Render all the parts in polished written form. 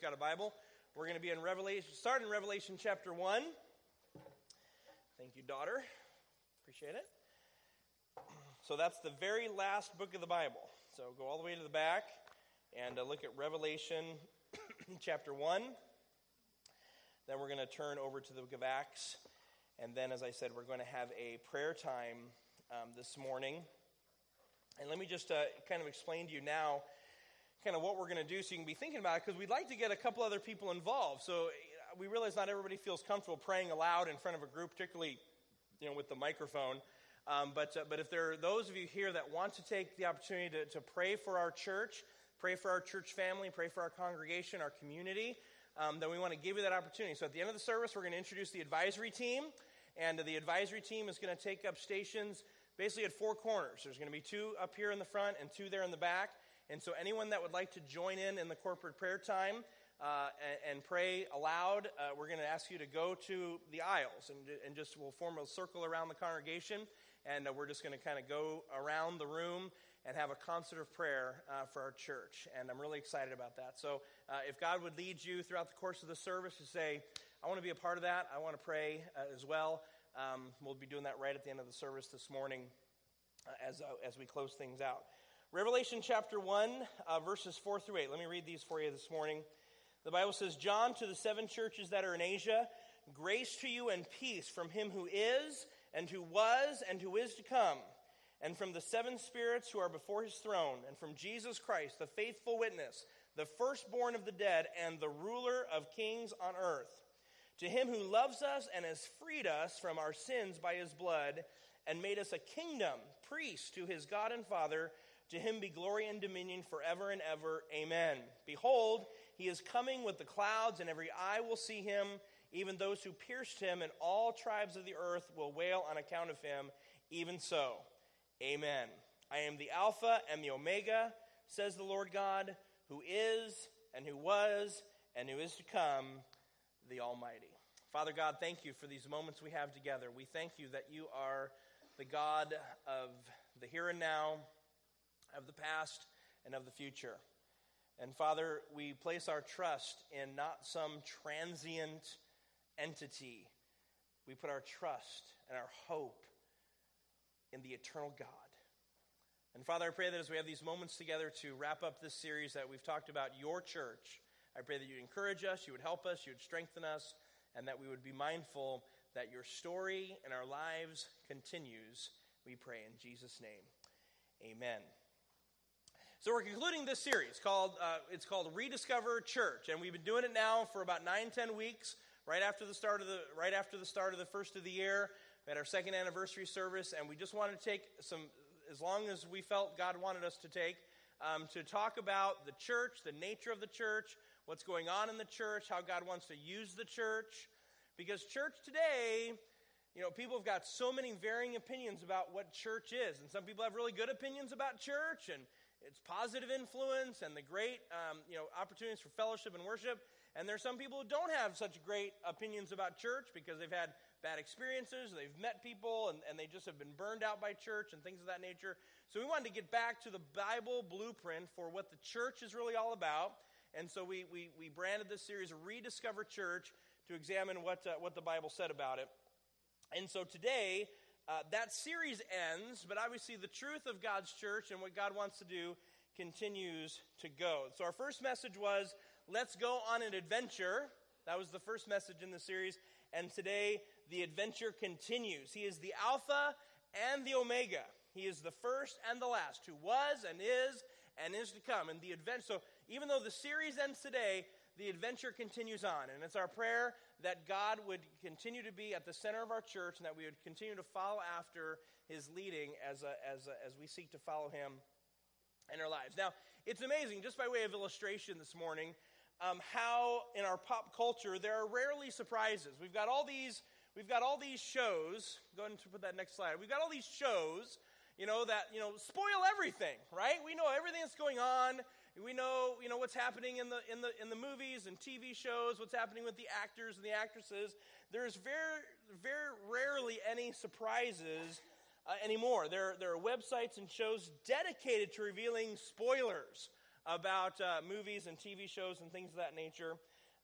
got a Bible, we're going to be in starting in Revelation chapter 1. Thank you, daughter. Appreciate it. So that's the very last book of the Bible. So go all the way to the back and look at Revelation chapter 1. Then we're going to turn over to the book of Acts. And then, as I said, we're going to have a prayer time this morning. And let me just kind of explain to you now kind of what we're going to do so you can be thinking about it, because we'd like to get a couple other people involved. So we realize not everybody feels comfortable praying aloud in front of a group, particularly with the microphone. But if there are those of you here that want to take the opportunity to pray for our church, pray for our church family, pray for our congregation, our community, then we want to give you that opportunity. So at the end of the service, we're going to introduce the advisory team. And the advisory team is going to take up stations basically at four corners. There's going to be two up here in the front and two there in the back. And so anyone that would like to join in the corporate prayer time and pray aloud, we're going to ask you to go to the aisles and just we'll form a circle around the congregation. And we're just going to kind of go around the room and have a concert of prayer for our church. And I'm really excited about that. So if God would lead you throughout the course of the service to say, I want to be a part of that, I want to pray as well, we'll be doing that right at the end of the service this morning as we close things out. Revelation chapter 1, verses 4 through 8. Let me read these for you this morning. The Bible says, John, to the seven churches that are in Asia, grace to you and peace from him who is, and who was, and who is to come, and from the seven spirits who are before his throne, and from Jesus Christ, the faithful witness, the firstborn of the dead, and the ruler of kings on earth. To him who loves us and has freed us from our sins by his blood, and made us a kingdom, priests to his God and Father, to him be glory and dominion forever and ever. Amen. Behold, he is coming with the clouds, and every eye will see him, even those who pierced him, and all tribes of the earth will wail on account of him. Even so, amen. I am the Alpha and the Omega, says the Lord God, who is, and who was, and who is to come, the Almighty. Father God, thank you for these moments we have together. We thank you that you are the God of the here and now, of the past, and of the future. And Father, we place our trust in not some transient entity. We put our trust and our hope in the eternal God. And Father, I pray that as we have these moments together to wrap up this series that we've talked about your church, I pray that you encourage us, you would help us, you would strengthen us, and that we would be mindful that your story in our lives continues. We pray in Jesus' name. Amen. So we're concluding this series called Rediscover Church, and we've been doing it now for about 9-10 weeks. Right after the start of the first of the year, we had our second anniversary service, and we just wanted to take as long as we felt God wanted us to take, to talk about the church, the nature of the church, what's going on in the church, how God wants to use the church. Because church today, people have got so many varying opinions about what church is. And some people have really good opinions about church and its positive influence and the great, opportunities for fellowship and worship. And there's some people who don't have such great opinions about church because they've had bad experiences, they've met people, and they just have been burned out by church and things of that nature. So we wanted to get back to the Bible blueprint for what the church is really all about. And so we branded this series Rediscover Church to examine what the Bible said about it. And so today, that series ends, but obviously the truth of God's church and what God wants to do continues to go. So our first message was, let's go on an adventure. That was the first message in the series. And today, the adventure continues. He is the Alpha and the Omega. He is the first and the last, who was and is to come. And the adventure. So even though the series ends today, the adventure continues on. And it's our prayer that God would continue to be at the center of our church and that we would continue to follow after his leading as we seek to follow him in our lives. Now, it's amazing, just by way of illustration this morning, how in our pop culture there are rarely surprises. We've got all these shows. Go ahead and put that next slide. We've got all these shows, that spoil everything, right? We know everything that's going on. We know what's happening in the movies and TV shows. What's happening with the actors and the actresses. There's very, very rarely any surprises anymore. There are websites and shows dedicated to revealing spoilers about movies and TV shows and things of that nature.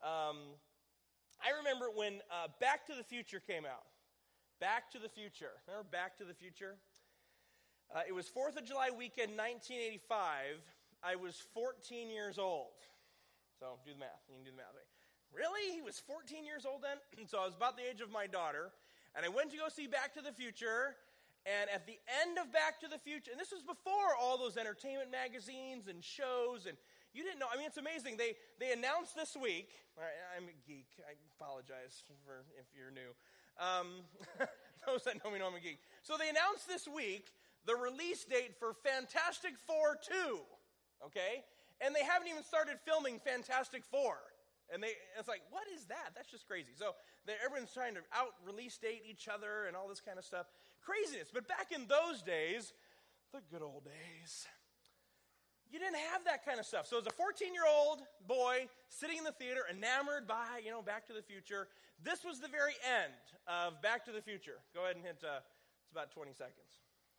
I remember when Back to the Future came out. Back to the Future. Remember Back to the Future? It was 4th of July weekend, 1985. I was 14 years old. So do the math. You can do the math. Really? He was 14 years old then? So I was about the age of my daughter. And I went to go see Back to the Future. And at the end of Back to the Future, and this was before all those entertainment magazines and shows, and you didn't know. I mean, it's amazing. They announced this week. I'm a geek. I apologize for if you're new. Those that know me know I'm a geek. So they announced this week the release date for Fantastic Four 2, okay? And they haven't even started filming Fantastic Four. And it's like, what is that? That's just crazy. So everyone's trying to out-release date each other and all this kind of stuff. Craziness. But back in those days, the good old days, you didn't have that kind of stuff. So as a 14-year-old boy sitting in the theater, enamored by, Back to the Future, this was the very end of Back to the Future. Go ahead and hit, it's about 20 seconds.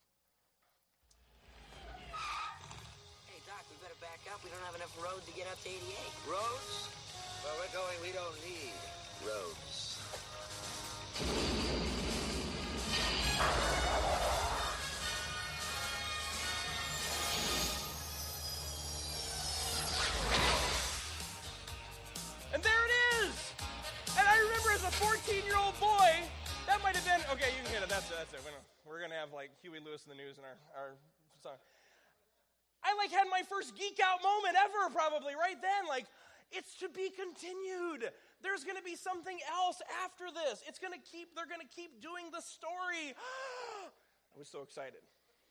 Hey, Doc, we better back up. We don't have enough road to get up to 88. Roads? Where we're going, we don't need roads. And there it is! And I remember as a 14-year-old boy, that might have been, okay, you can hit it, that's it. We're going to have like Huey Lewis in the News in our song. I had my first geek out moment ever probably right then, it's to be continued. There's going to be something else after this. They're going to keep doing the story. I was so excited.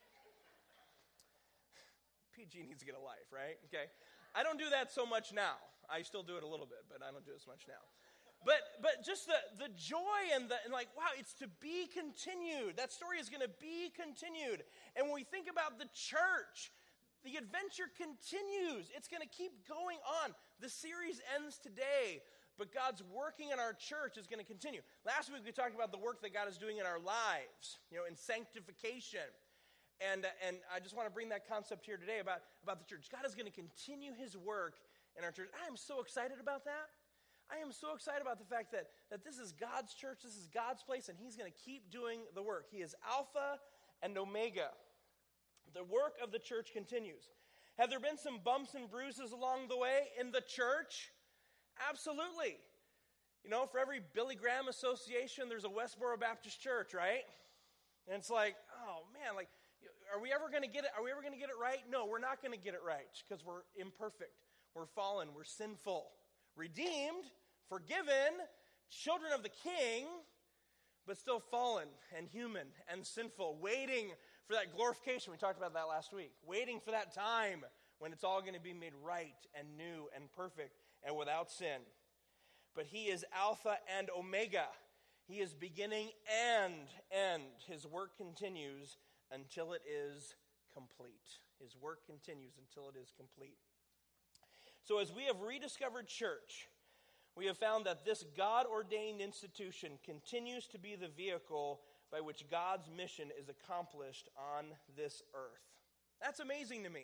PG needs to get a life, right? Okay. I don't do that so much now. I still do it a little bit, but I don't do it so much now. But just the joy and wow, it's to be continued. That story is going to be continued. And when we think about the church, the adventure continues. It's going to keep going on. The series ends today, but God's working in our church is going to continue. Last week we talked about the work that God is doing in our lives, in sanctification. And I just want to bring that concept here today about the church. God is going to continue his work in our church. I am so excited about that. I am so excited about the fact that this is God's church, this is God's place, and he's going to keep doing the work. He is Alpha and Omega. The work of the church continues. Have there been some bumps and bruises along the way in the church? Absolutely. For every Billy Graham association, there's a Westboro Baptist Church, right? And it's oh man, are we ever going to get it? Are we ever going to get it right? No, we're not going to get it right because we're imperfect. We're fallen. We're sinful. Redeemed, forgiven, children of the King, but still fallen and human and sinful, waiting for that glorification. We talked about that last week. Waiting for that time when it's all going to be made right and new and perfect and without sin. But he is Alpha and Omega. He is beginning and end. His work continues until it is complete. His work continues until it is complete. So as we have rediscovered church, we have found that this God-ordained institution continues to be the vehicle by which God's mission is accomplished on this earth. That's amazing to me.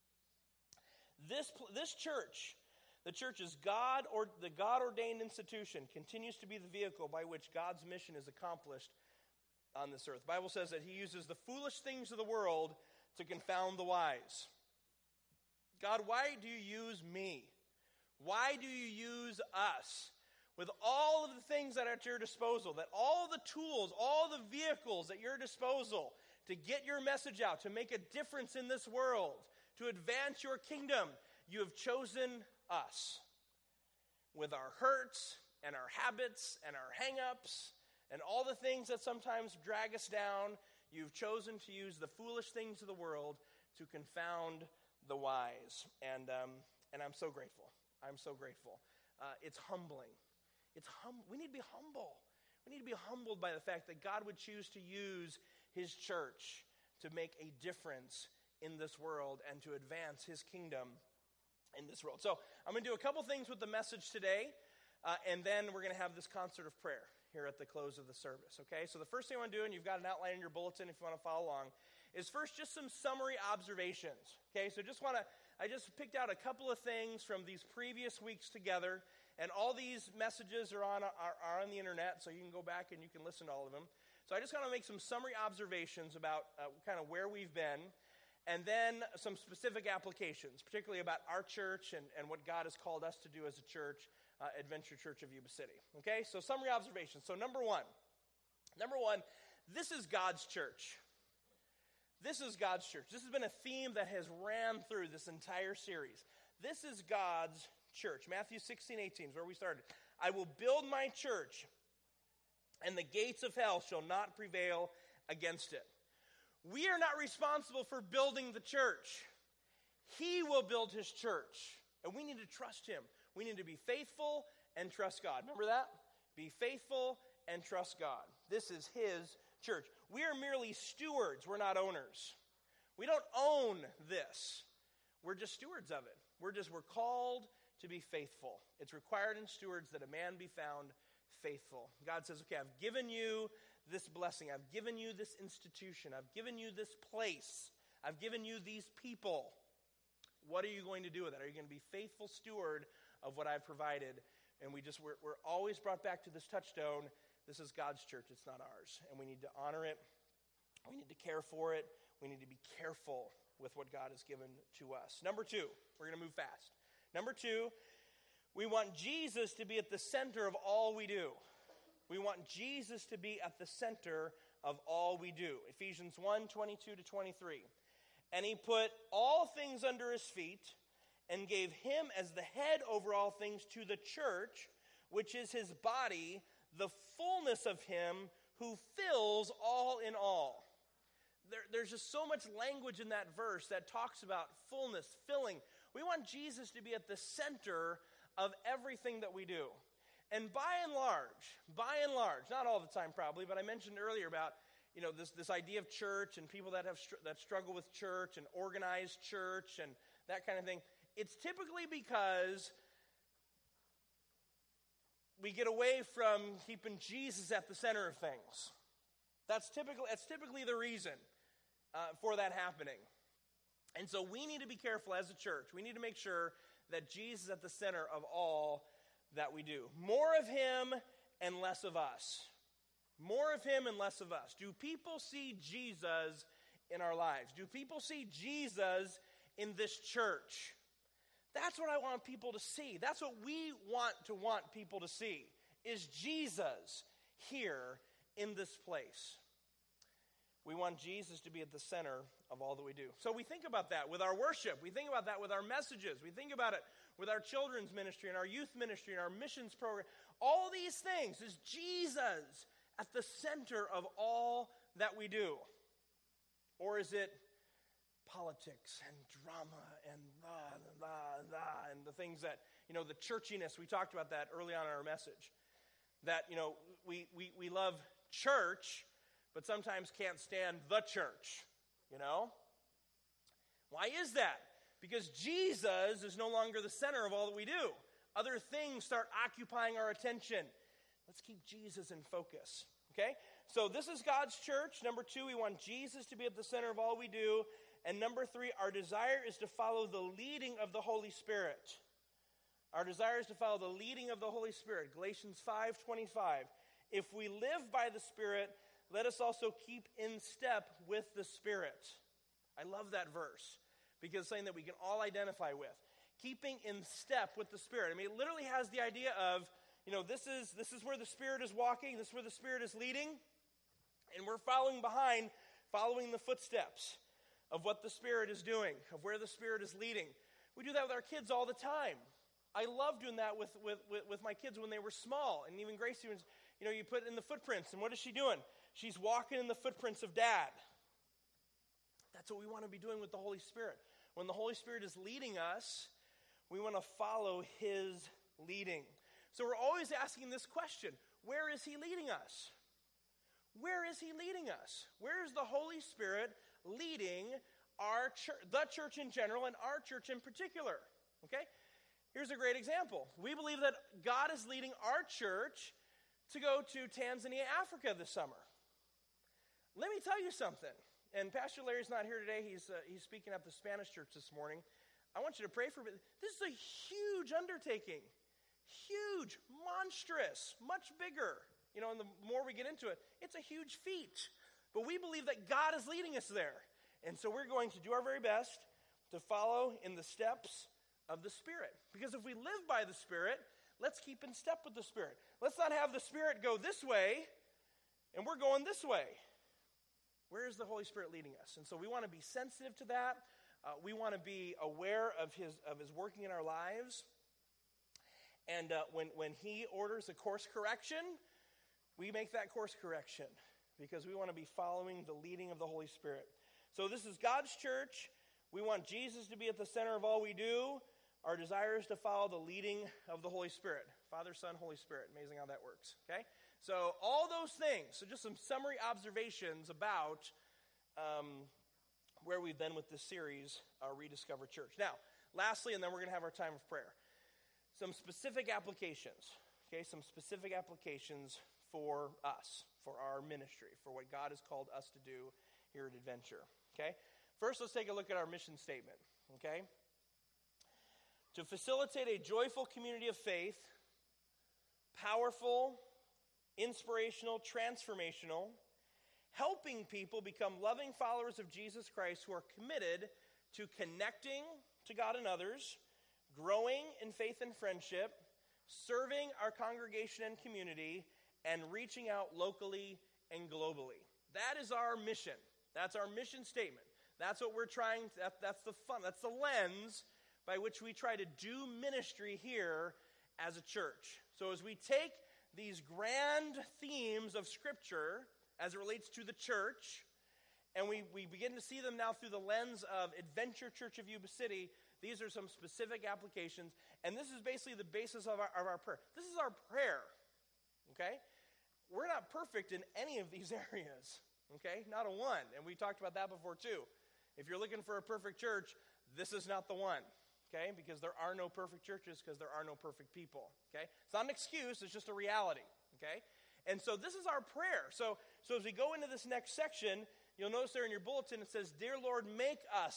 This church, the church is the God-ordained institution, continues to be the vehicle by which God's mission is accomplished on this earth. The Bible says that he uses the foolish things of the world to confound the wise. God, why do you use me? Why do you use us? With all of the things that are at your disposal, that all the tools, all the vehicles at your disposal to get your message out, to make a difference in this world, to advance your kingdom, you have chosen us. With our hurts and our habits and our hang-ups and all the things that sometimes drag us down, you've chosen to use the foolish things of the world to confound the wise. And I'm so grateful. I'm so grateful. It's humbling. We need to be humble. We need to be humbled by the fact that God would choose to use his church to make a difference in this world and to advance his kingdom in this world. So I'm going to do a couple things with the message today, and then we're going to have this concert of prayer here at the close of the service, okay? So the first thing I want to do, and you've got an outline in your bulletin if you want to follow along, is first just some summary observations, okay? So just want to I just picked out a couple of things from these previous weeks together, and all these messages are on the internet, so you can go back and you can listen to all of them. So I just want to make some summary observations about kind of where we've been, and then some specific applications, particularly about our church and what God has called us to do as a church, Adventure Church of Yuba City. Okay, so summary observations. So number one, this is God's church. This is God's church. This has been a theme that has ran through this entire series. This is God's church. Matthew 16:18 is where we started. I will build my church, and the gates of hell shall not prevail against it. We are not responsible for building the church. He will build his church, and we need to trust him. We need to be faithful and trust God. Remember that? Be faithful and trust God. This is his church. We are merely stewards. We're not owners. We don't own this. We're just stewards of it. We're called to be faithful. It's required in stewards that a man be found faithful. God says, okay, I've given you this blessing. I've given you this institution. I've given you this place. I've given you these people. What are you going to do with it? Are you going to be faithful steward of what I've provided? And we're always brought back to this touchstone. This is God's church. It's not ours. And we need to honor it. We need to care for it. We need to be careful with what God has given to us. Number two, we're going to move fast. Number two, we want Jesus to be at the center of all we do. We want Jesus to be at the center of all we do. Ephesians 1:22-23. And he put all things under his feet and gave him as the head over all things to the church, which is his body, the fullness of him who fills all in all. There's just so much language in that verse that talks about fullness, filling. We want Jesus to be at the center of everything that we do. And by and large, not all the time probably, but I mentioned earlier about this idea of church and people that struggle with church and organized church and that kind of thing. It's typically because we get away from keeping Jesus at the center of things. That's typically the reason for that happening. And so we need to be careful as a church. We need to make sure that Jesus is at the center of all that we do. More of him and less of us. More of him and less of us. Do people see Jesus in our lives? Do people see Jesus in this church? That's what I want people to see. That's what we want people to see, is Jesus here in this place. We want Jesus to be at the center of all that we do. So we think about that with our worship. We think about that with our messages. We think about it with our children's ministry and our youth ministry and our missions program. All these things is Jesus at the center of all that we do. Or is it politics and drama and and the things that, the churchiness, we talked about that early on in our message. That, we love church, but sometimes can't stand the church, Why is that? Because Jesus is no longer the center of all that we do. Other things start occupying our attention. Let's keep Jesus in focus, okay? So this is God's church. Number two, we want Jesus to be at the center of all we do. And number three, our desire is to follow the leading of the Holy Spirit. Our desire is to follow the leading of the Holy Spirit. Galatians 5:25. If we live by the Spirit, let us also keep in step with the Spirit. I love that verse because it's something that we can all identify with. Keeping in step with the Spirit. I mean, it literally has the idea of, this is where the Spirit is walking, this is where the Spirit is leading, and we're following behind, following the footsteps of what the Spirit is doing, of where the Spirit is leading. We do that with our kids all the time. I love doing that with my kids when they were small, and even Gracie was, you put in the footprints, and what is she doing? She's walking in the footprints of Dad. That's what we want to be doing with the Holy Spirit. When the Holy Spirit is leading us, we want to follow his leading. So we're always asking this question, where is he leading us? Where is he leading us? Where is the Holy Spirit leading our church, the church in general, and our church in particular? Okay? Here's a great example. We believe that God is leading our church to go to Tanzania, Africa this summer. Let me tell you something. And Pastor Larry's not here today. He's speaking at the Spanish church this morning. I want you to pray for me. This is a huge undertaking. Huge, monstrous, much bigger. You know, and the more we get into it, it's a huge feat. But we believe that God is leading us there. And so we're going to do our very best to follow in the steps of the Spirit. Because if we live by the Spirit, let's keep in step with the Spirit. Let's not have the Spirit go this way, and we're going this way. Where is the Holy Spirit leading us? And so we want to be sensitive to that. We want to be aware of his working in our lives. And when he orders a course correction, we make that course correction because we want to be following the leading of the Holy Spirit. So this is God's church. We want Jesus to be at the center of all we do. Our desire is to follow the leading of the Holy Spirit. Father, Son, Holy Spirit. Amazing how that works. Okay? So all those things. So just some summary observations about where we've been with this series, Rediscover Church. Now, lastly, and then we're going to have our time of prayer. Some specific applications. Okay? Some specific applications for us, for our ministry, for what God has called us to do here at Adventure. Okay? First, let's take a look at our mission statement. Okay? To facilitate a joyful community of faith, powerful, inspirational, transformational, helping people become loving followers of Jesus Christ who are committed to connecting to God and others, growing in faith and friendship, serving our congregation and community, and reaching out locally and globally. That is our mission. That's our mission statement. That's what we're trying, that's the fun, that's the lens by which we try to do ministry here as a church. So as we take these grand themes of Scripture as it relates to the church, and we begin to see them now through the lens of Adventure Church of Yuba City, these are some specific applications, and this is basically the basis of our prayer. This is our prayer, okay? We're not perfect in any of these areas, okay? Not a one, and we talked about that before too. If you're looking for a perfect church, this is not the one. Okay, because there are no perfect churches because there are no perfect people. Okay, it's not an excuse; it's just a reality. Okay, and so this is our prayer. So as we go into this next section, you'll notice there in your bulletin it says, "Dear Lord, make us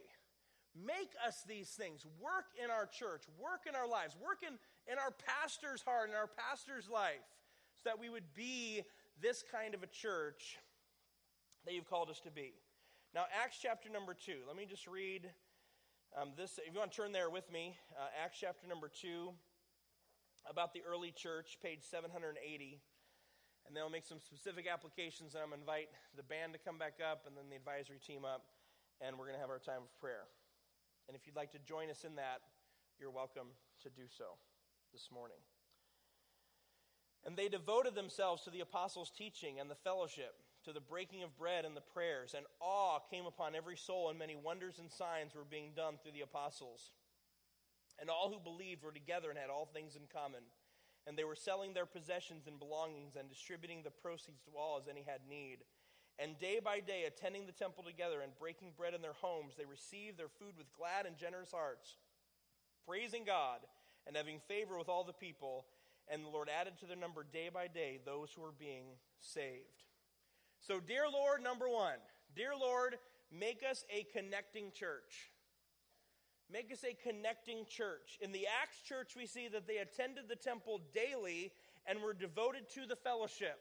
these things. Work in our church, work in our lives, work in our pastor's heart, in our pastor's life, so that we would be this kind of a church that you've called us to be." Now, Acts chapter number 2. Let me just read. This, if you want to turn there with me, Acts chapter number 2, about the early church, page 780. And then I'll make some specific applications, and I'm going to invite the band to come back up and then the advisory team up, and we're going to have our time of prayer. And if you'd like to join us in that, you're welcome to do so this morning. And they devoted themselves to the apostles' teaching and the fellowship, to the breaking of bread and the prayers, and awe came upon every soul, and many wonders and signs were being done through the apostles. And all who believed were together and had all things in common. And they were selling their possessions and belongings and distributing the proceeds to all as any had need. And day by day, attending the temple together and breaking bread in their homes, they received their food with glad and generous hearts, praising God and having favor with all the people. And the Lord added to their number day by day those who were being saved. So, dear Lord, number one, dear Lord, make us a connecting church. Make us a connecting church. In the Acts church, we see that they attended the temple daily and were devoted to the fellowship.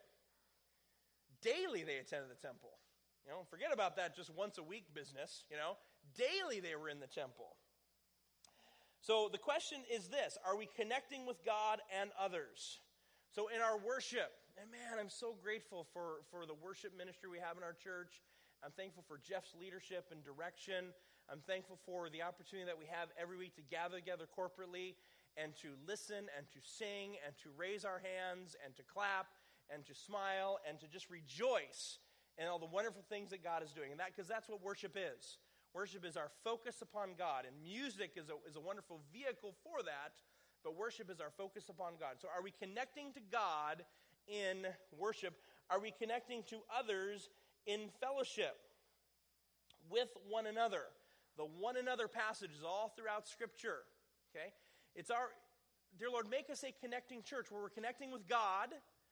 Daily they attended the temple. You know, forget about that just once a week business, you know. Daily they were in the temple. So the question is this: are we connecting with God and others? So in our worship, and man, I'm so grateful for the worship ministry we have in our church. I'm thankful for Jeff's leadership and direction. I'm thankful for the opportunity that we have every week to gather together corporately and to listen and to sing and to raise our hands and to clap and to smile and to just rejoice in all the wonderful things that God is doing. And because that's what worship is. Worship is our focus upon God, and music is a wonderful vehicle for that, but worship is our focus upon God. So are we connecting to God in worship? Are we connecting to others in fellowship with one another? The one another passage is all throughout Scripture. Okay? It's our, dear Lord, make us a connecting church where we're connecting with God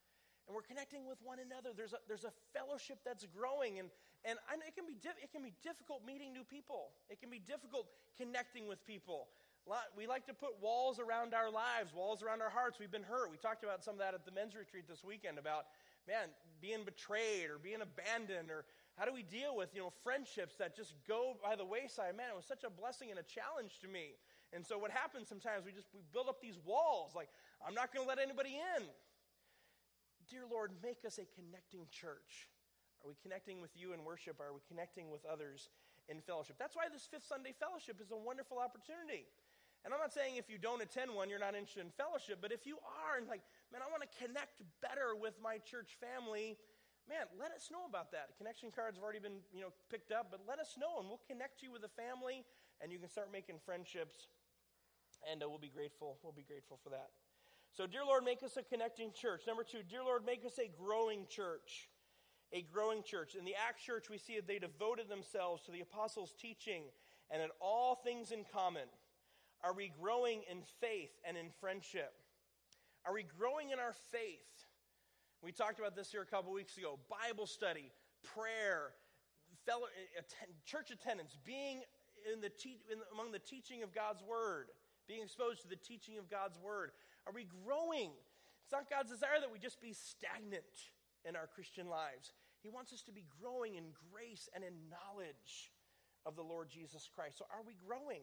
and we're connecting with one another. There's a fellowship that's growing, and I know it can be difficult meeting new people. It can be difficult connecting with people. We like to put walls around our lives, walls around our hearts. We've been hurt. We talked about some of that at the men's retreat this weekend about, man, being betrayed or being abandoned, or how do we deal with, friendships that just go by the wayside. Man, it was such a blessing and a challenge to me. And so what happens sometimes, we build up these walls, like, I'm not going to let anybody in. Dear Lord, make us a connecting church. Are we connecting with you in worship? Are we connecting with others in fellowship? That's why this Fifth Sunday Fellowship is a wonderful opportunity. And I'm not saying if you don't attend one, you're not interested in fellowship, but if you are, and like, man, I want to connect better with my church family, man, let us know about that. Connection cards have already been, picked up, but let us know, and we'll connect you with a family, and you can start making friendships, and we'll be grateful. We'll be grateful for that. So, dear Lord, make us a connecting church. Number 2, dear Lord, make us a growing church. A growing church. In the Acts church, we see that they devoted themselves to the apostles' teaching and had all things in common. Are we growing in faith and in friendship? Are we growing in our faith? We talked about this here a couple weeks ago. Bible study, prayer, church attendance, being among the teaching of God's word, being exposed to the teaching of God's word. Are we growing? It's not God's desire that we just be stagnant in our Christian lives. He wants us to be growing in grace and in knowledge of the Lord Jesus Christ. So are we growing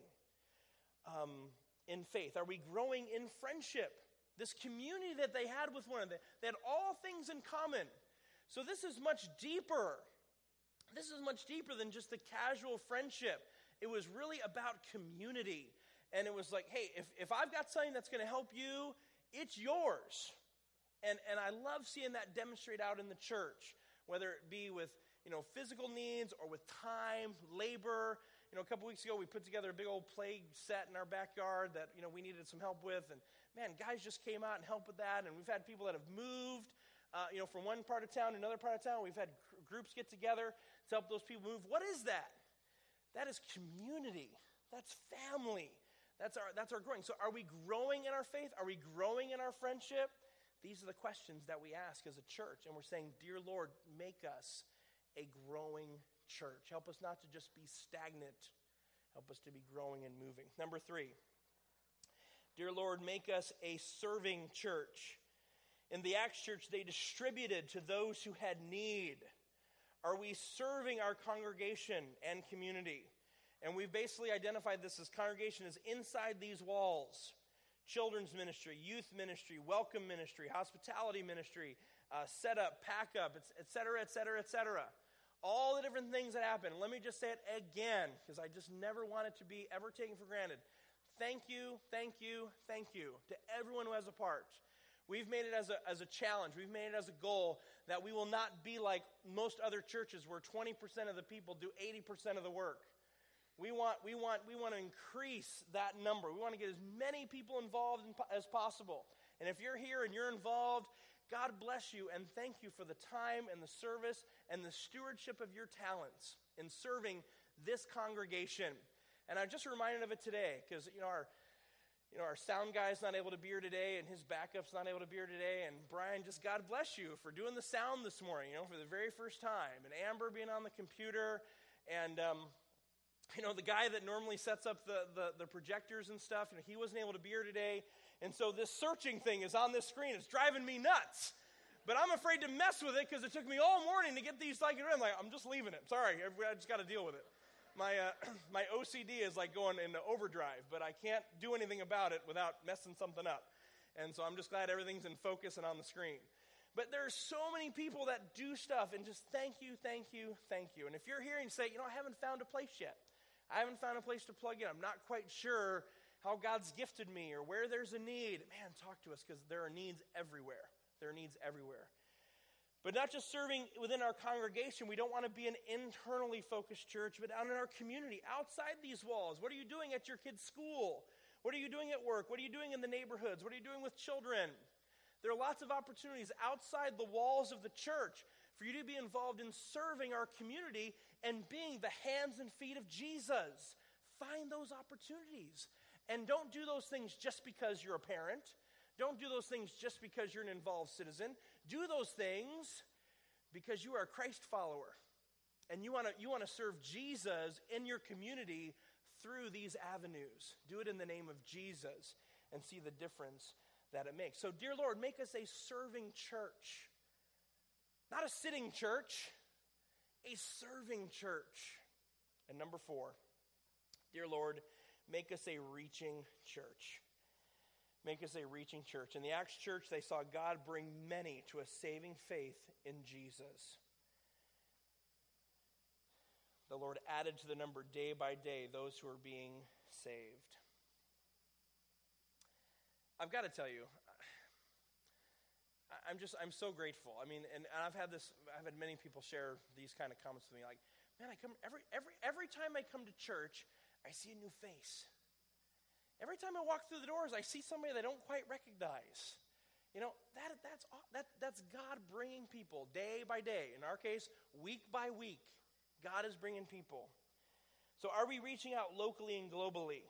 in faith? Are we growing in friendship? This community that they had with one another, they had all things in common. So this is much deeper. This is much deeper than just a casual friendship. It was really about community. And it was like, hey, if I've got something that's going to help you, it's yours. And I love seeing that demonstrate out in the church, whether it be with, physical needs or with time, labor. A couple weeks ago, we put together a big old play set in our backyard that, we needed some help with. And, man, guys just came out and helped with that. And we've had people that have moved, from one part of town to another part of town. We've had groups get together to help those people move. What is that? That is community. That's family. That's our growing. So are we growing in our faith? Are we growing in our friendship? These are the questions that we ask as a church. And we're saying, dear Lord, make us a growing church. Help us not to just be stagnant. Help us to be growing and moving. Number 3, dear Lord, make us a serving church. In the Acts church, they distributed to those who had need. Are we serving our congregation and community? And we've basically identified this as congregation as inside these walls. Children's ministry, youth ministry, welcome ministry, hospitality ministry, setup, pack up, et cetera, et cetera, et cetera. All the different things that happen. Let me just say it again, because I just never want it to be ever taken for granted. Thank you, thank you, thank you to everyone who has a part. We've made it as a challenge. We've made it as a goal that we will not be like most other churches where 20% of the people do 80% of the work. We want to increase that number. We want to get as many people involved as possible. And if you're here and you're involved, God bless you and thank you for the time and the service and the stewardship of your talents in serving this congregation. And I'm just reminded of it today because, our sound guy's not able to be here today and his backup's not able to be here today. And Brian, just God bless you for doing the sound this morning, for the very first time. And Amber being on the computer and, the guy that normally sets up the projectors and stuff, he wasn't able to be here today. And so this searching thing is on this screen. It's driving me nuts. But I'm afraid to mess with it because it took me all morning to get these like I'm like, I'm just leaving it. Sorry, I just got to deal with it. My OCD is like going into overdrive, but I can't do anything about it without messing something up. And so I'm just glad everything's in focus and on the screen. But there's so many people that do stuff and just thank you, thank you, thank you. And if you're here and say, I haven't found a place yet. I haven't found a place to plug in. I'm not quite sure how God's gifted me or where there's a need. Man, talk to us because there are needs everywhere. There are needs everywhere. But not just serving within our congregation. We don't want to be an internally focused church, but out in our community, outside these walls. What are you doing at your kids' school? What are you doing at work? What are you doing in the neighborhoods? What are you doing with children? There are lots of opportunities outside the walls of the church for you to be involved in serving our community and being the hands and feet of Jesus. Find those opportunities. And don't do those things just because you're a parent. Don't do those things just because you're an involved citizen. Do those things because you are a Christ follower. And you want to serve Jesus in your community through these avenues. Do it in the name of Jesus and see the difference that it makes. So, dear Lord, make us a serving church. Not a sitting church, a serving church. And number 4, dear Lord, make us a reaching church. Make us a reaching church. In the Acts church, they saw God bring many to a saving faith in Jesus. The Lord added to the number day by day those who are being saved. I've got to tell you, I'm so grateful. I mean, and I've had many people share these kind of comments with me, like, man, I come every time I come to church, I see a new face. Every time I walk through the doors, I see somebody that I don't quite recognize. You know, that's God bringing people day by day. In our case, week by week, God is bringing people. So are we reaching out locally and globally?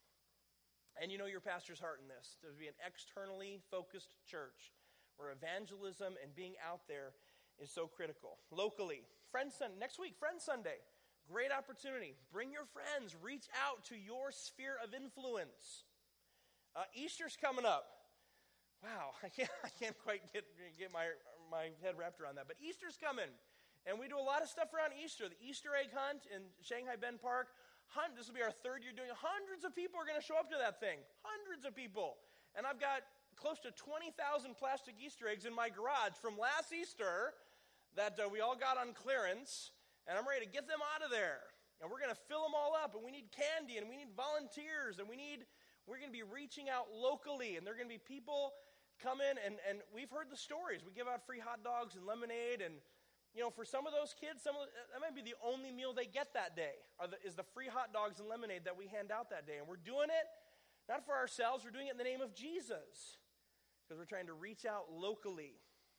And you know your pastor's heart in this, to be an externally focused church where evangelism and being out there is so critical. Locally, next week, Friends Sunday. Great opportunity. Bring your friends. Reach out to your sphere of influence. Easter's coming up. Wow, I can't quite get my head wrapped around that. But Easter's coming. And we do a lot of stuff around Easter. The Easter egg hunt in Shanghai Ben Park. This will be our 3rd year doing it. Hundreds of people are going to show up to that thing. Hundreds of people. And I've got close to 20,000 plastic Easter eggs in my garage from last Easter that we all got on clearance. And I'm ready to get them out of there. And we're going to fill them all up. And we need candy. And we need volunteers. And we're going to be reaching out locally. And there are going to be people come in. And we've heard the stories. We give out free hot dogs and lemonade. And you know, for some of those kids, that might be the only meal they get that day, is the free hot dogs and lemonade that we hand out that day. And we're doing it not for ourselves, we're doing it in the name of Jesus, because we're trying to reach out locally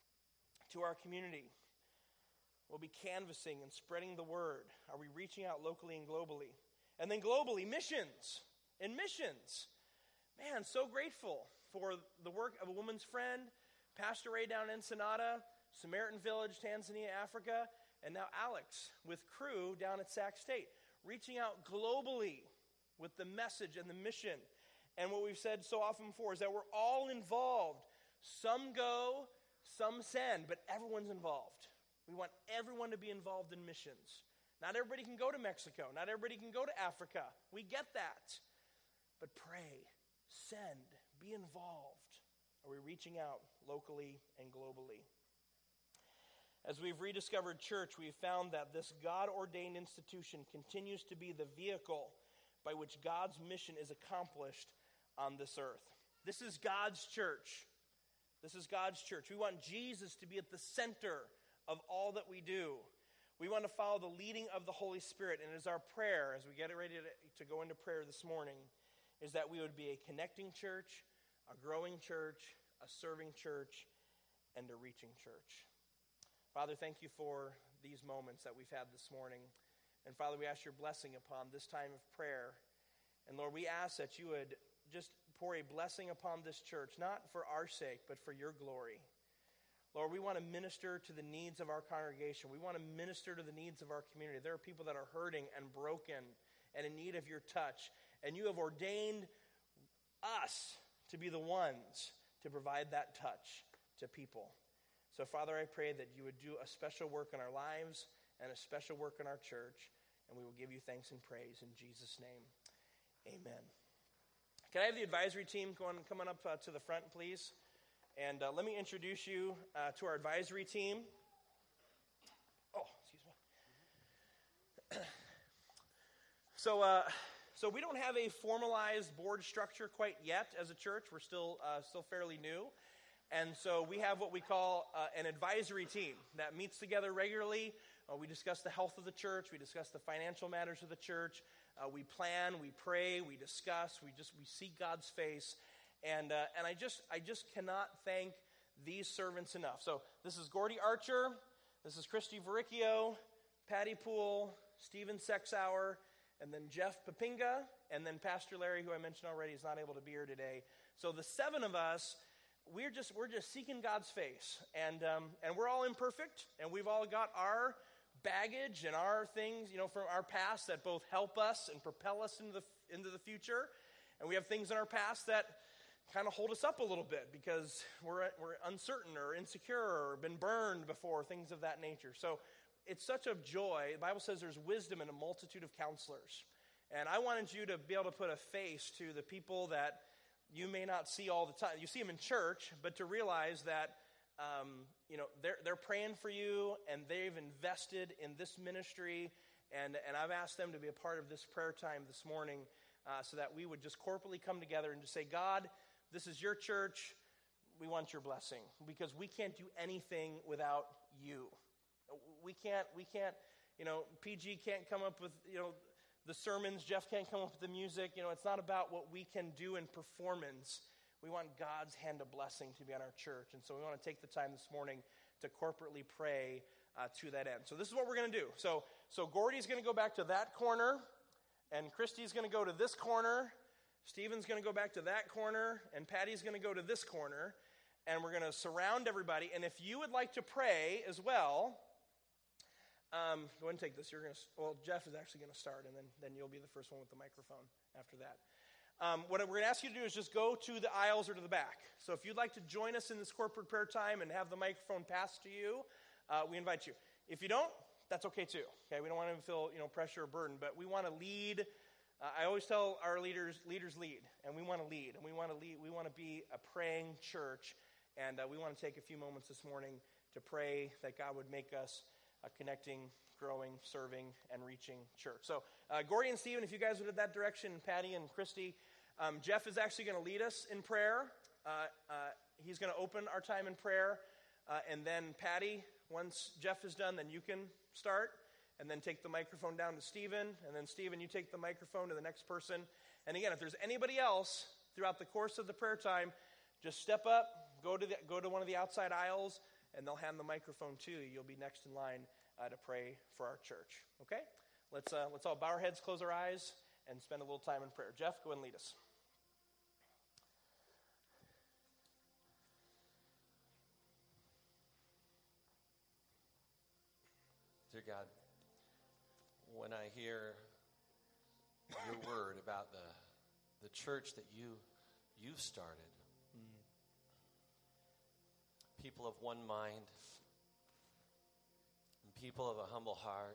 to our community. We'll be canvassing and spreading the word. Are we reaching out locally and globally? And then globally, missions. In missions. Man, so grateful for the work of a woman's friend, Pastor Ray down in Ensenada, Samaritan Village, Tanzania, Africa, and now Alex with Crew down at Sac State, reaching out globally with the message and the mission. And what we've said so often before is that we're all involved. Some go, some send, but everyone's involved. We want everyone to be involved in missions. Not everybody can go to Mexico. Not everybody can go to Africa. We get that. But pray, send, be involved. Are we reaching out locally and globally? As we've rediscovered church, we've found that this God-ordained institution continues to be the vehicle by which God's mission is accomplished on this earth. This is God's church. This is God's church. We want Jesus to be at the center of all that we do. We want to follow the leading of the Holy Spirit. And it is our prayer, as we get ready to go into prayer this morning, is that we would be a connecting church, a growing church, a serving church, and a reaching church. Father, thank you for these moments that we've had this morning. And Father, we ask your blessing upon this time of prayer. And Lord, we ask that you would just pour a blessing upon this church, not for our sake, but for your glory. Lord, we want to minister to the needs of our congregation. We want to minister to the needs of our community. There are people that are hurting and broken and in need of your touch. And you have ordained us to be the ones to provide that touch to people. So, Father, I pray that you would do a special work in our lives and a special work in our church, and we will give you thanks and praise in Jesus' name. Amen. Can I have the advisory team coming up to the front, please? And let me introduce you to our advisory team. Oh, excuse me. So we don't have a formalized board structure quite yet as a church. We're still fairly new. And so we have what we call an advisory team that meets together regularly. We discuss the health of the church. We discuss the financial matters of the church. We plan, we pray, we discuss, we seek God's face. And I just cannot thank these servants enough. So this is Gordy Archer, this is Christy Verricchio, Patty Poole, Stephen Sexauer, and then Jeff Papinga, and then Pastor Larry, who I mentioned already, is not able to be here today. So the seven of us we're just seeking God's face, and we're all imperfect, and we've all got our baggage and our things, from our past that both help us and propel us into the future, and we have things in our past that kind of hold us up a little bit because we're uncertain or insecure or been burned before, things of that nature. So it's such a joy. The Bible says there's wisdom in a multitude of counselors, and I wanted you to be able to put a face to the people that you may not see all the time. You see them in church, but to realize that they're praying for you, and they've invested in this ministry, and I've asked them to be a part of this prayer time this morning, so that we would just corporately come together and just say, God, this is your church. We want your blessing, because we can't do anything without you. We can't. PG can't come up with the sermons. Jeff can't come up with the music. It's not about what we can do in performance. We want God's hand of blessing to be on our church. And so we want to take the time this morning to corporately pray to that end. So this is what we're going to do. So Gordy's going to go back to that corner, and Christy's going to go to this corner. Stephen's going to go back to that corner, and Patty's going to go to this corner. And we're going to surround everybody. And if you would like to pray as well, go ahead and take this. Jeff is actually going to start, and then you'll be the first one with the microphone after that. What we're going to ask you to do is just go to the aisles or to the back. So if you'd like to join us in this corporate prayer time and have the microphone passed to you, we invite you. If you don't, that's okay too. Okay, we don't want to feel pressure or burden, but we want to lead. I always tell our leaders lead, and we want to lead, and we want to be a praying church, and we want to take a few moments this morning to pray that God would make us a connecting, growing, serving, and reaching church. So Gordy and Stephen, if you guys would have that direction, and Patty and Christy, Jeff is actually going to lead us in prayer. He's going to open our time in prayer, and then Patty, once Jeff is done, then you can start, and then take the microphone down to Stephen, and then Stephen, you take the microphone to the next person. And again, if there's anybody else throughout the course of the prayer time, just step up, go to one of the outside aisles, and they'll hand the microphone to you. You'll be next in line to pray for our church. Okay? Let's all bow our heads, close our eyes, and spend a little time in prayer. Jeff, go ahead and lead us. Dear God, when I hear your word about the church that you've started, people of one mind, and people of a humble heart,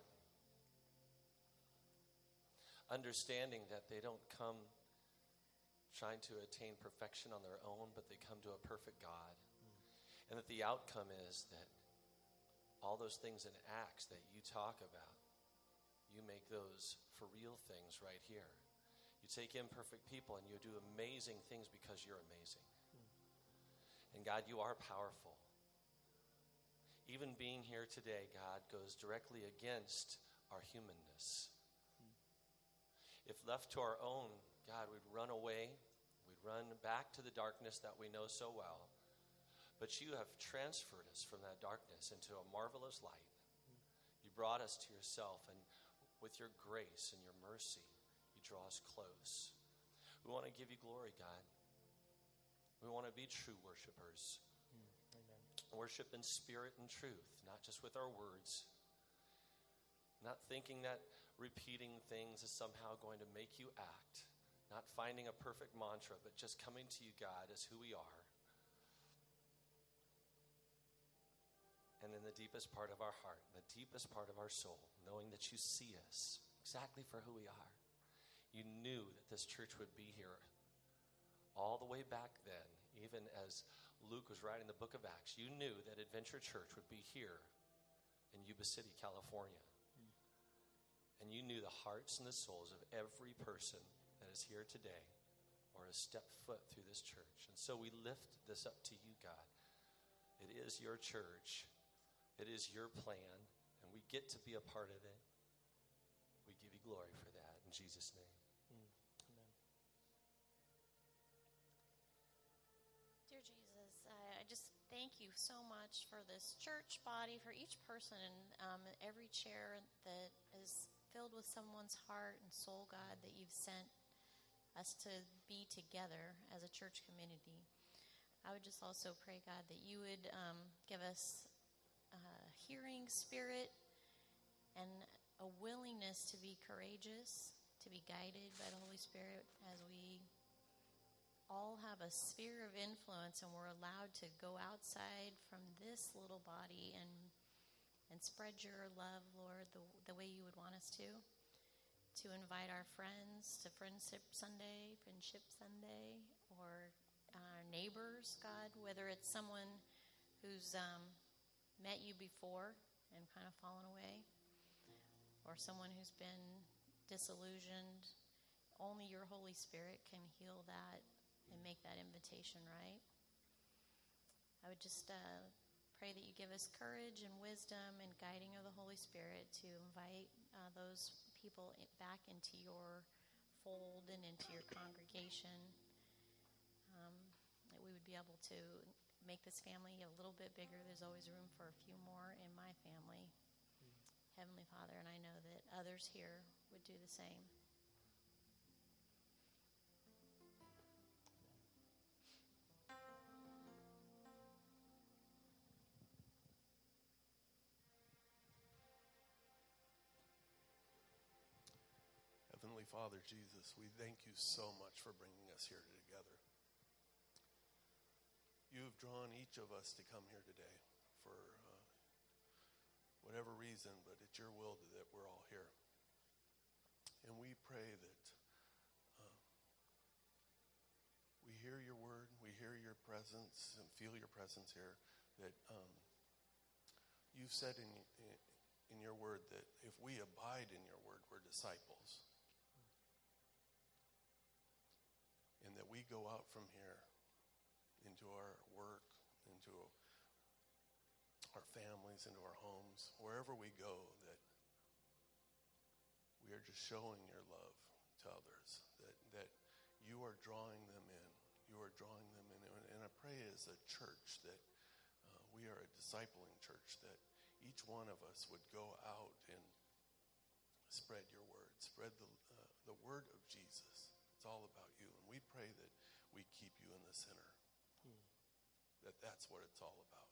understanding that they don't come trying to attain perfection on their own, but they come to a perfect God, and that the outcome is that all those things in Acts that you talk about, you make those for real things right here. You take imperfect people and you do amazing things because you're amazing. And God, you are powerful. Even being here today, God, goes directly against our humanness. If left to our own, God, we'd run away. We'd run back to the darkness that we know so well. But you have transferred us from that darkness into a marvelous light. You brought us to yourself, and with your grace and your mercy, you draw us close. We want to give you glory, God. We want to be true worshipers. Amen. Worship in spirit and truth, not just with our words. Not thinking that repeating things is somehow going to make you act. Not finding a perfect mantra, but just coming to you, God, as who we are. And in the deepest part of our heart, the deepest part of our soul, knowing that you see us exactly for who we are. You knew that this church would be here all the way back then, even as Luke was writing the book of Acts. You knew that Adventure Church would be here in Yuba City, California. And you knew the hearts and the souls of every person that is here today or has stepped foot through this church. And so we lift this up to you, God. It is your church. It is your plan, and we get to be a part of it. We give you glory for that in Jesus' name. Amen. Dear Jesus, I just thank you so much for this church body, for each person, and every chair that is filled with someone's heart and soul, God, that you've sent us to be together as a church community. I would just also pray, God, that you would give us hearing spirit and a willingness to be courageous, to be guided by the Holy Spirit as we all have a sphere of influence and we're allowed to go outside from this little body and spread your love, Lord, the way you would want us to invite our friends to Friendship Sunday, or our neighbors, God, whether it's someone who's met you before and kind of fallen away, or someone who's been disillusioned. Only your Holy Spirit can heal that and make that invitation right. I would just pray that you give us courage and wisdom and guiding of the Holy Spirit to invite those people back into your fold and into your congregation. That we would be able to make this family a little bit bigger. There's always room for a few more in my family. Heavenly Father, and I know that others here would do the same. Heavenly Father, Jesus, we thank you so much for bringing us here together. You have drawn each of us to come here today for whatever reason, but it's your will that we're all here. And we pray that we hear your word, we hear your presence, and feel your presence here, that you've said in your word that if we abide in your word, we're disciples. And that we go out from here into our work, into our families, into our homes, wherever we go, that we are just showing your love to others, that you are drawing them in. You are drawing them in. And I pray as a church that we are a discipling church, that each one of us would go out and spread your word, spread the word of Jesus. It's all about you. And we pray that we keep you in the center. That's what it's all about.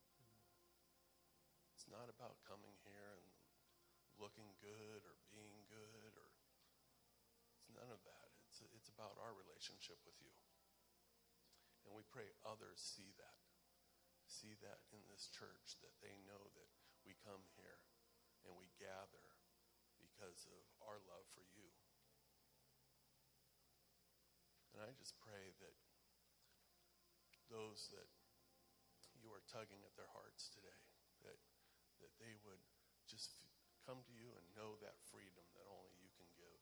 It's not about coming here and looking good or being good, or it's none of that. It's about our relationship with you. And we pray others see that in this church, that they know that we come here and we gather because of our love for you. And I just pray that those that you are tugging at their hearts today, that they would just come to you and know that freedom that only you can give.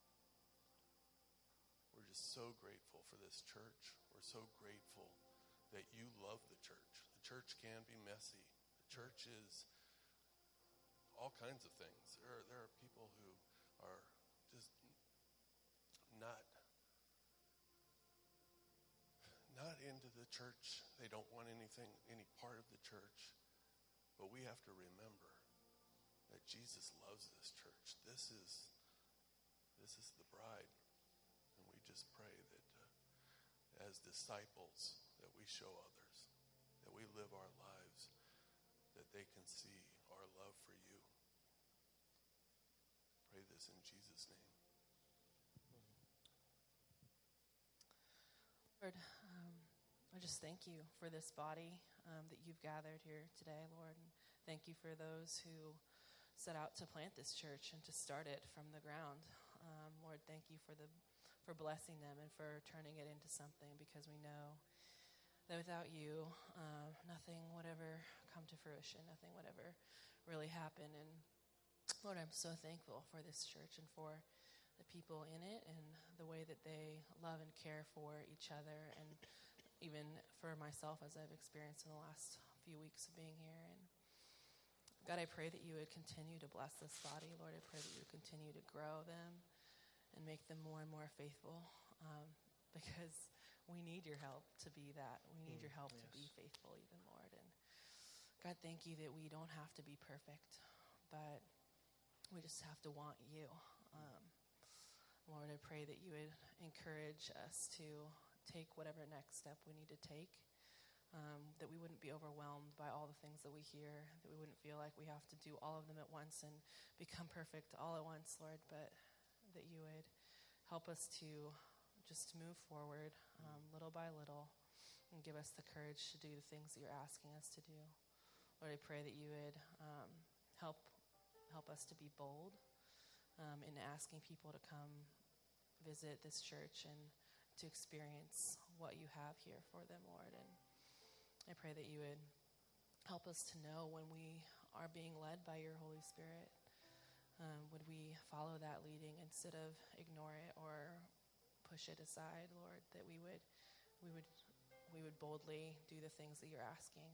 We're just so grateful for this church. We're so grateful that you love the church. The church can be messy. The church is all kinds of things. There are people who are just not into the church. They don't want any part of the church. But we have to remember that Jesus loves this church. This is the bride. And we just pray that as disciples, that we show others, that we live our lives, that they can see our love for you. Pray this in Jesus' name. Lord, I just thank you for this body that you've gathered here today, Lord. And thank you for those who set out to plant this church and to start it from the ground. Lord, thank you for blessing them and for turning it into something, because we know that without you, nothing would ever come to fruition. Nothing would ever really happen. And Lord, I'm so thankful for this church and for the people in it and the way that they love and care for each other, and even for myself as I've experienced in the last few weeks of being here. And God, I pray that you would continue to bless this body. Lord, I pray that you would continue to grow them and make them more and more faithful, because we need your help to be that. We need your help to be faithful even, Lord. And God, thank you that we don't have to be perfect, but we just have to want you. Lord, I pray that you would encourage us to take whatever next step we need to take that we wouldn't be overwhelmed by all the things that we hear, that we wouldn't feel like we have to do all of them at once and become perfect all at once, Lord, but that you would help us to just move forward little by little and give us the courage to do the things that you're asking us to do. Lord, I pray that you would help us to be bold in asking people to come visit this church and to experience what you have here for them, Lord. And I pray that you would help us to know when we are being led by your Holy Spirit. Would we follow that leading instead of ignore it or push it aside, Lord? That we would boldly do the things that you're asking.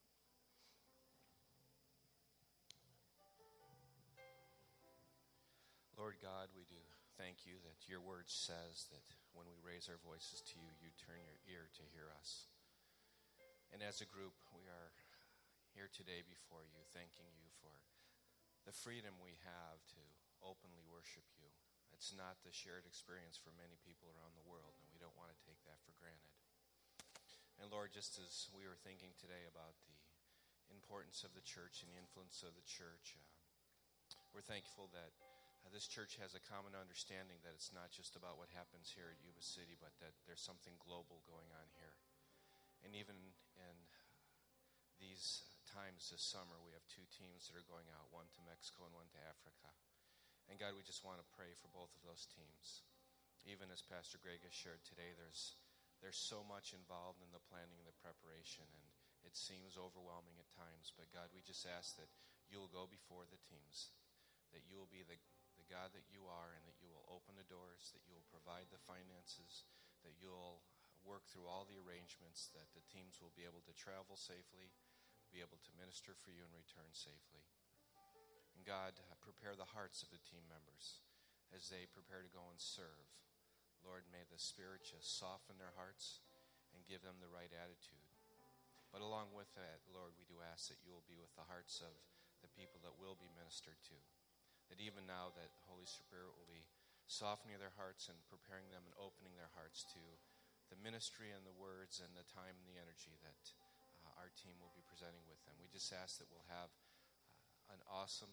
Lord God, we do thank you that your word says that when we raise our voices to you, you turn your ear to hear us. And as a group, we are here today before you, thanking you for the freedom we have to openly worship you. It's not the shared experience for many people around the world, and we don't want to take that for granted. And Lord, just as we were thinking today about the importance of the church and the influence of the church, we're thankful that this church has a common understanding that it's not just about what happens here at Yuba City, but that there's something global going on here. And even in these times this summer, we have 2 teams that are going out, one to Mexico and one to Africa. And God, we just want to pray for both of those teams. Even as Pastor Greg has shared today, there's so much involved in the planning and the preparation, and it seems overwhelming at times. But God, we just ask that you will go before the teams, that you will be the God that you are, and that you will open the doors, that you will provide the finances, that you'll work through all the arrangements, that the teams will be able to travel safely, be able to minister for you and return safely. And God, prepare the hearts of the team members as they prepare to go and serve. Lord, may the Spirit just soften their hearts and give them the right attitude. But along with that, Lord, we do ask that you will be with the hearts of the people that will be ministered to. That even now that the Holy Spirit will be softening their hearts and preparing them and opening their hearts to the ministry and the words and the time and the energy that our team will be presenting with them. We just ask that we'll have an awesome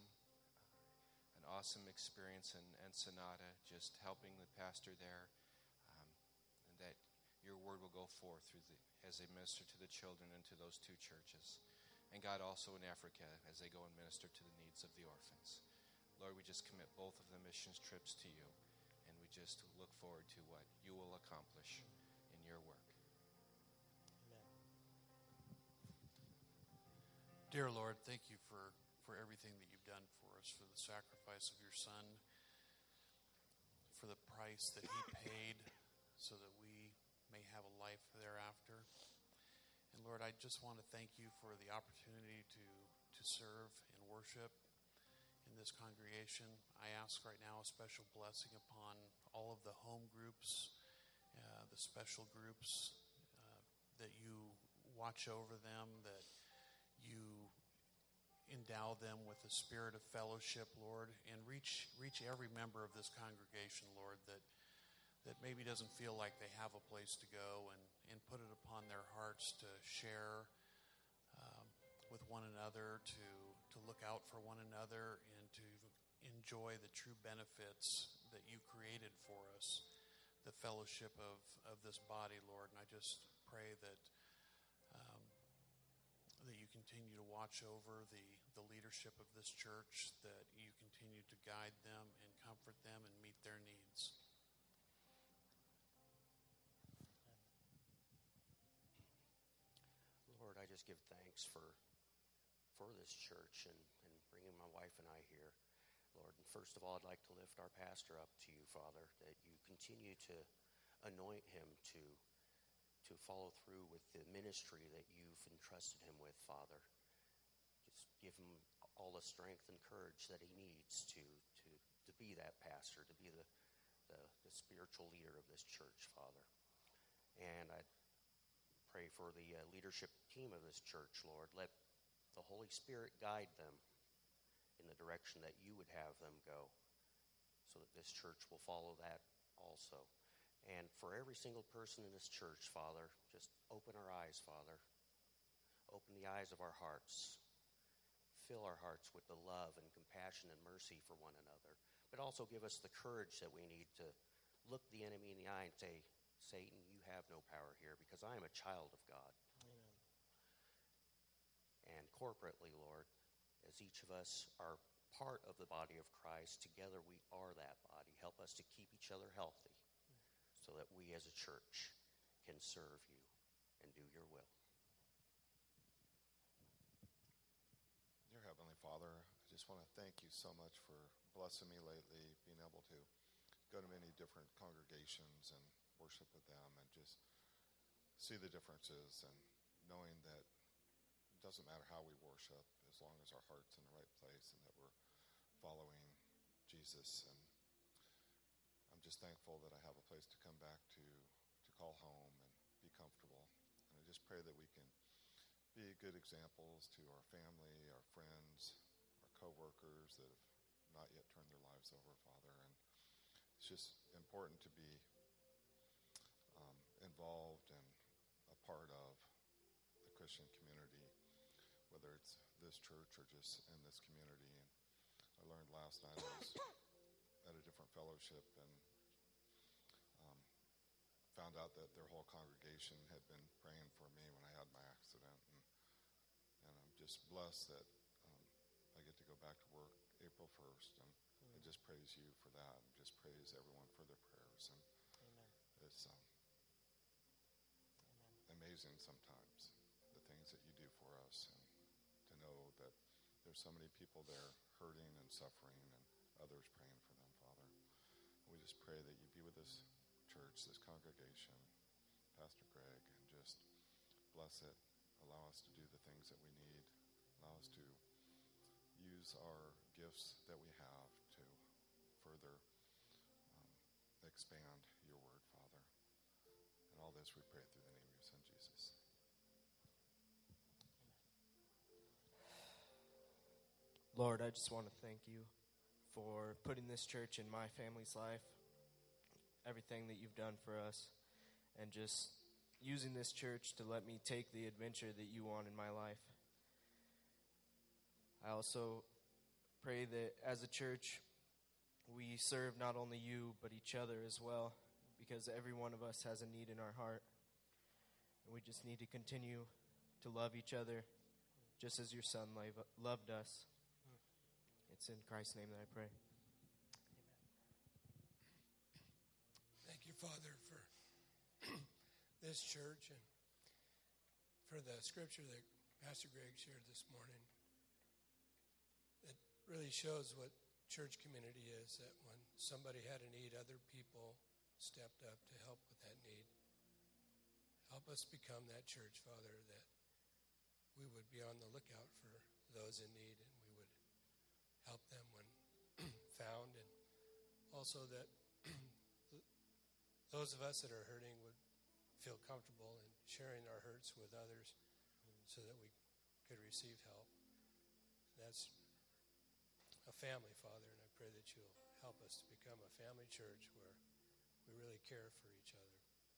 experience in Ensenada, just helping the pastor there, and that your word will go forth as they minister to the children and to those 2 churches. And God, also in Africa, as they go and minister to the needs of the orphans. Lord, we just commit both of the missions trips to you, and we just look forward to what you will accomplish in your work. Amen. Dear Lord, thank you for everything that you've done for us, for the sacrifice of your Son, for the price that he paid so that we may have a life thereafter. And Lord, I just want to thank you for the opportunity to serve and worship in this congregation. I ask right now a special blessing upon all of the home groups, the special groups, that you watch over them, that you endow them with the spirit of fellowship, Lord, and reach every member of this congregation, Lord, that maybe doesn't feel like they have a place to go, and put it upon their hearts to share with one another, to look out for one another, and to enjoy the true benefits that you created for us, the fellowship of this body, Lord. And I just pray that that you continue to watch over the leadership of this church, that you continue to guide them and comfort them and meet their needs. Lord, I just give thanks for this church and bringing my wife and I here, Lord. And first of all, I'd like to lift our pastor up to you, Father, that you continue to anoint him to follow through with the ministry that you've entrusted him with, Father. Just give him all the strength and courage that he needs to be that pastor, to be the spiritual leader of this church, Father. And I pray for the leadership team of this church, Lord. Let the Holy Spirit guide them in the direction that you would have them go, so that this church will follow that also. And for every single person in this church, Father, just open our eyes, Father. the eyes of our hearts. Fill our hearts with the love and compassion and mercy for one another, but also give us the courage that we need to look the enemy in the eye and say, Satan, you have no power here because I am a child of God. Amen. And corporately, Lord, as each of us are part of the body of Christ, together we are that body. Help us to keep each other healthy so that we as a church can serve you and do your will. Dear Heavenly Father, I just want to thank you so much for blessing me lately, being able to go to many different congregations and worship with them and just see the differences and knowing that it doesn't matter how we worship as long as our heart's in the right place and that we're following Jesus. And I'm just thankful that I have a place to come back to call home and be comfortable. And I just pray that we can be good examples to our family, our friends, our coworkers that have not yet turned their lives over, Father. And it's just important to be involved and a part of the Christian community, whether it's this church or just in this community. And I learned last night I was at a different fellowship and found out that their whole congregation had been praying for me when I had my accident. And I'm just blessed that I get to go back to work April 1st. And I just praise you for that and just praise everyone for their prayers. And Amen. it's amazing sometimes the things that you do for us, and to know that there's so many people there hurting and suffering and others praying for them, Father. And we just pray that you be with this church, this congregation, Pastor Greg, and just bless it. Allow us to do the things that we need. Allow us to use our gifts that we have to further expand your word, Father. And all this we pray through the name of your Son, Jesus. Lord, I just want to thank you for putting this church in my family's life, everything that you've done for us, and just using this church to let me take the adventure that you want in my life. I also pray that as a church, we serve not only you, but each other as well, because every one of us has a need in our heart. And we just need to continue to love each other just as your Son loved us. It's in Christ's name that I pray. Thank you, Father, for this church and for the scripture that Pastor Greg shared this morning. It really shows what church community is, that when somebody had a need, other people stepped up to help with that need. Help us become that church, Father, that we would be on the lookout for those in need, and we would help them when found, and also that those of us that are hurting would feel comfortable in sharing our hurts with others so that we could receive help. That's a family, Father, and I pray that you'll help us to become a family church where we really care for each other.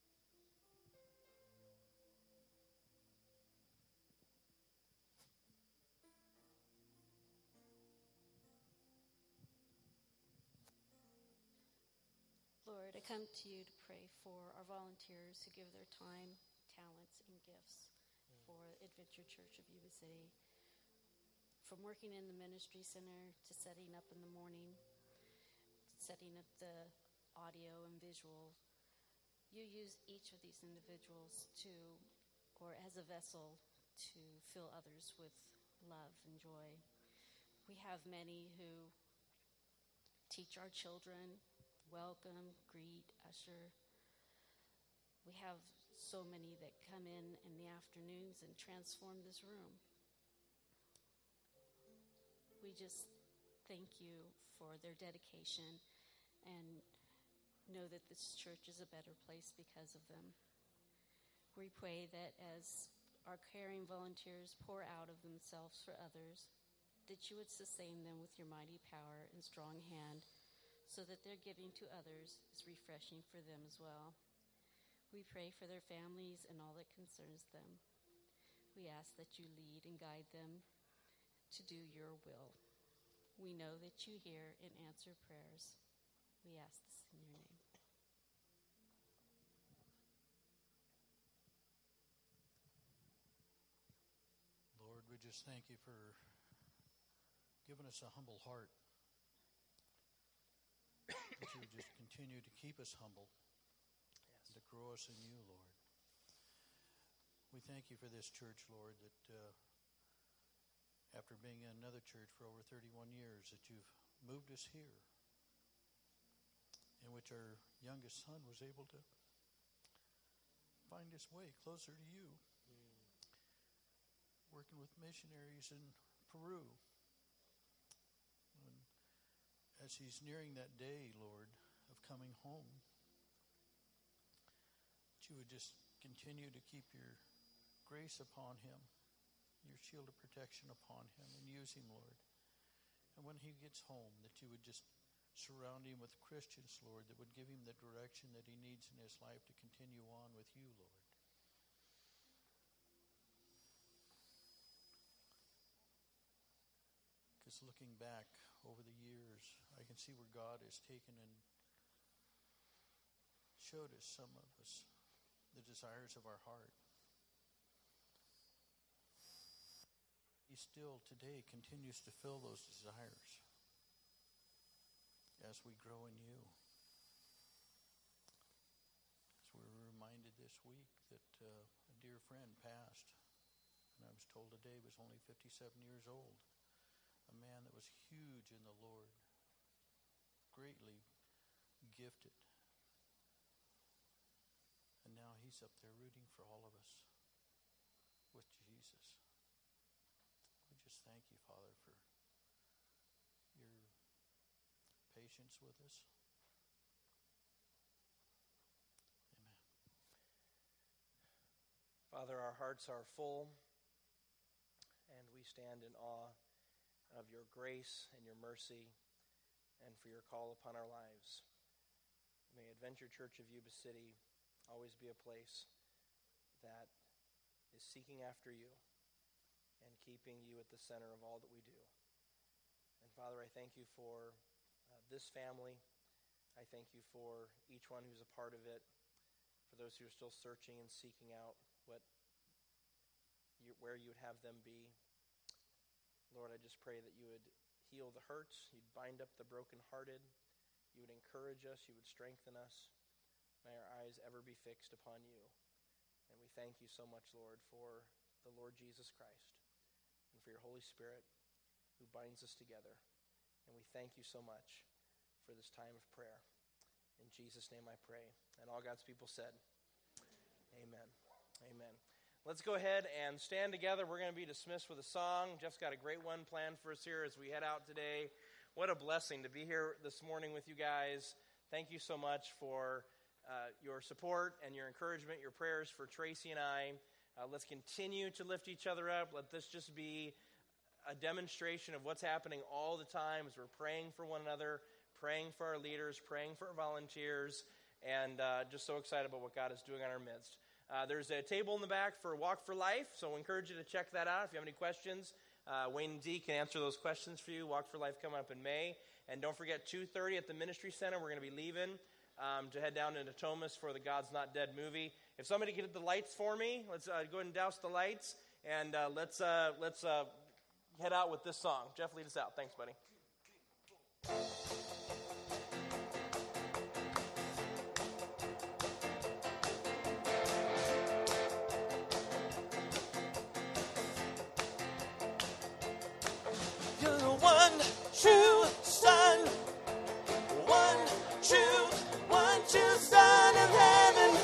Lord, I come to you to pray for our volunteers who give their time, talents, and gifts for Adventure Church of Yuba City. From working in the ministry center to setting up in the morning, setting up the audio and visual, you use each of these individuals as a vessel to fill others with love and joy. We have many who teach our children, welcome, greet, usher. We have so many that come in the afternoons and transform this room. We just thank you for their dedication and know that this church is a better place because of them. We pray that as our caring volunteers pour out of themselves for others, that you would sustain them with your mighty power and strong hand, so that their giving to others is refreshing for them as well. We pray for their families and all that concerns them. We ask that you lead and guide them to do your will. We know that you hear and answer prayers. We ask this in your name. Lord, we just thank you for giving us a humble heart. That you would just continue to keep us humble, and to grow us in you, Lord. We thank you for this church, Lord, that after being in another church for over 31 years, that you've moved us here, in which our youngest son was able to find his way closer to you, working with missionaries in Peru. And as he's nearing that day, Lord, of coming home, that you would just continue to keep your grace upon him, your shield of protection upon him, and use him, Lord. And when he gets home, that you would just surround him with Christians, Lord, that would give him the direction that he needs in his life to continue on with you, Lord. Because looking back over the years, I can see where God has taken and showed us, some of us, the desires of our heart. He still today continues to fill those desires as we grow in you. As we were reminded this week that a dear friend passed, and I was told today was only 57 years old. A man that was huge in the Lord, greatly gifted. And now he's up there rooting for all of us with Jesus. We just thank you, Father, for your patience with us. Amen. Father, our hearts are full, and we stand in awe of your grace and your mercy and for your call upon our lives. May Adventure Church of Yuba City always be a place that is seeking after you and keeping you at the center of all that we do. And Father, I thank you for this family. I thank you for each one who's a part of it, for those who are still searching and seeking out where you would have them be. Lord, I just pray that you would heal the hurts, you'd bind up the brokenhearted, you would encourage us, you would strengthen us. May our eyes ever be fixed upon you. And we thank you so much, Lord, for the Lord Jesus Christ and for your Holy Spirit who binds us together. And we thank you so much for this time of prayer. In Jesus' name I pray. And all God's people said, amen. Amen. Let's go ahead and stand together. We're going to be dismissed with a song. Jeff's got a great one planned for us here as we head out today. What a blessing to be here this morning with you guys. Thank you so much for your support and your encouragement, your prayers for Tracy and I. Let's continue to lift each other up. Let this just be a demonstration of what's happening all the time as we're praying for one another, praying for our leaders, praying for our volunteers, and just so excited about what God is doing in our midst. There's a table in the back for Walk for Life, so I encourage you to check that out. If you have any questions, Wayne and Dee can answer those questions for you. Walk for Life coming up in May. And don't forget, 2:30 at the Ministry Center, we're going to be leaving to head down into Thomas for the God's Not Dead movie. If somebody could hit the lights for me, let's go ahead and douse the lights, and let's head out with this song. Jeff, lead us out. Thanks, buddy. You're the one true Son, one true Son of heaven.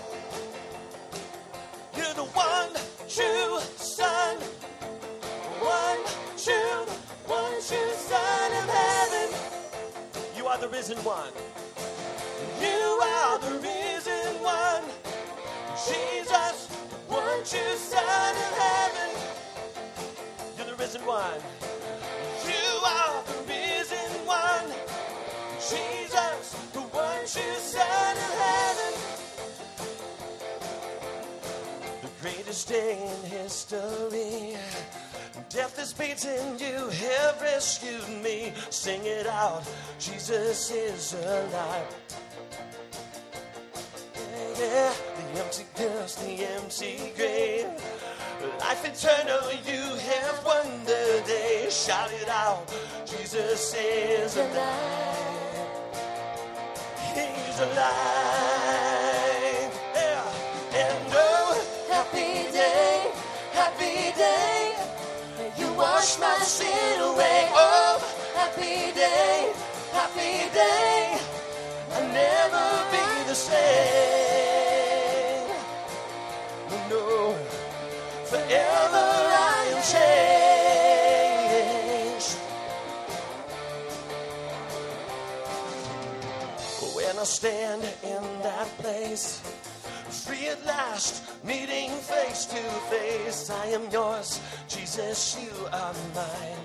You're the one true Son, one true Son of heaven. You are the risen one. You are the risen one. Jesus, one true Son of heaven. You're the risen one. You are the risen one. Jesus, the one true Son of heaven. The greatest this day in history. Death is beaten, you have rescued me. Sing it out, Jesus is alive. Yeah, the empty dust, the empty grave. Life eternal, you have won the day. Shout it out, Jesus is alive. He's alive. Yeah. And oh, happy day, happy day. You wash my sin away. Oh, happy day, happy day. I'll never be the same. No, forever I am changed. When I stand in that place, free at last, meeting face to face. I am yours, Jesus, you are mine.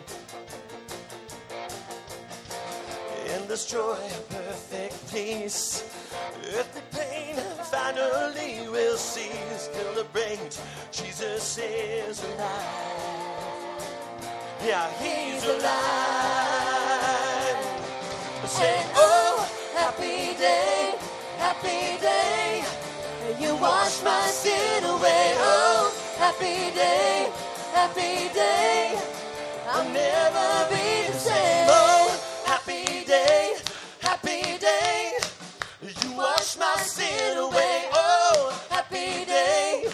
In this joy, perfect peace, earthly pain finally will cease. Celebrate, Jesus is alive. Yeah, he's alive. Say, oh, happy day, happy day. You wash my sin away. Oh, happy day, happy day. I'll never be the same. Oh, happy day, happy day. You wash my sin away. Oh, happy day,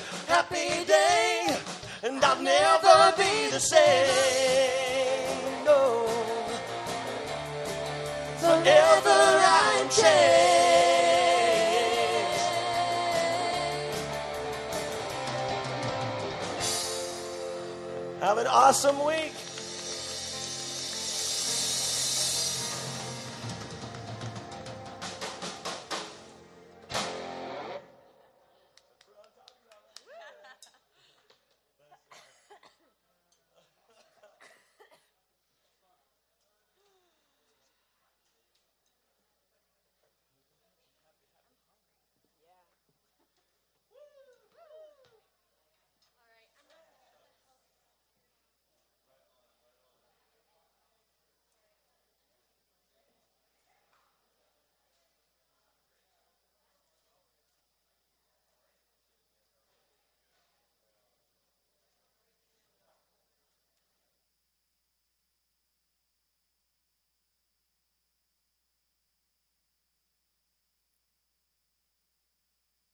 and I'll never be the same. No, forever I'm changed. Have an awesome week.